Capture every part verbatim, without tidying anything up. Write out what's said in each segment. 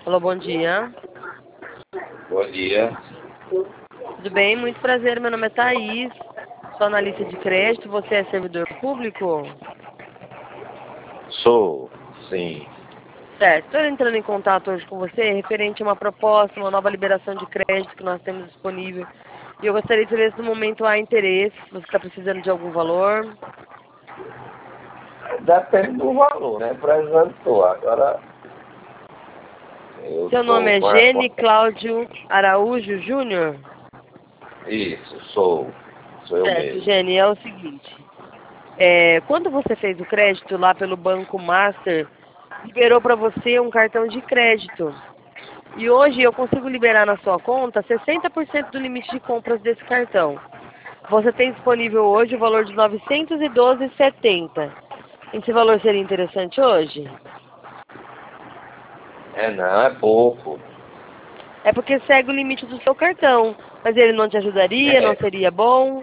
Alô, bom dia. Bom dia. Tudo bem? Muito prazer. Meu nome é Thaís. Sou analista de crédito. Você é servidor público? Sou, sim. Certo. Estou entrando em contato hoje com você referente a uma proposta, uma nova liberação de crédito que nós temos disponível. E eu gostaria de saber se no momento há interesse, se você está precisando de algum valor. Depende do valor, né? Precisando estou. Agora, eu Seu nome estou é com a Gene conta. Cláudio Araújo Júnior? Isso, sou. Sou eu Certo, mesmo. Gene, é o seguinte. É, quando você fez o crédito lá pelo Banco Master, liberou para você um cartão de crédito. E hoje eu consigo liberar na sua conta sessenta por cento do limite de compras desse cartão. Você tem disponível hoje o valor de novecentos e doze reais e setenta centavos. Esse valor seria interessante hoje? É não, é pouco. É porque segue o limite do seu cartão. Mas ele não te ajudaria? Não É. seria bom?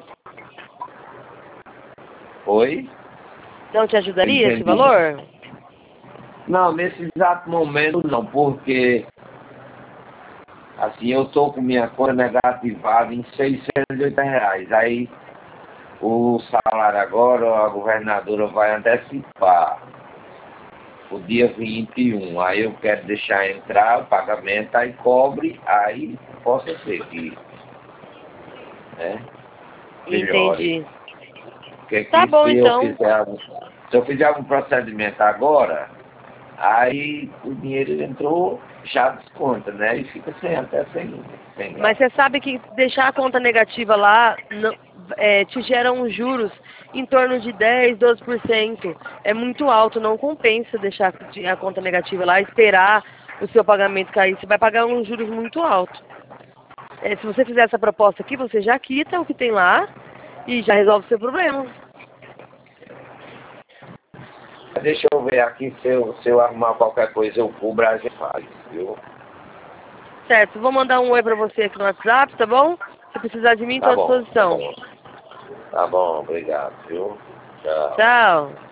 Oi? Não te ajudaria esse Entendi. valor? Não, nesse exato momento não, porque assim, eu estou com minha conta negativada em seiscentos e oitenta reais. Aí o salário agora, a governadora vai antecipar o dia vinte e um. Aí eu quero deixar entrar o pagamento, aí cobre, aí possa ser que, né, melhore. Entendi. Porque Tá aqui bom, se eu então. fizer algum, se eu fizer algum procedimento agora, aí o dinheiro entrou, já desconta, né? E fica sem, até sem, sem Mas graça. você sabe que deixar a conta negativa lá não- é, te gera uns juros em torno de dez, doze por cento. É muito alto, não compensa deixar a conta negativa lá, esperar o seu pagamento cair. Você vai pagar uns juros muito altos. É, se você fizer essa proposta aqui, você já quita o que tem lá e já resolve o seu problema. Deixa eu ver aqui, se eu, se eu arrumar qualquer coisa, eu cubro, a gente faz, viu? Certo, vou mandar um oi pra você aqui no WhatsApp, tá bom? Se precisar de mim, estou Tá à bom, tá disposição. bom. Tá bom, obrigado, viu? Tchau. Tchau.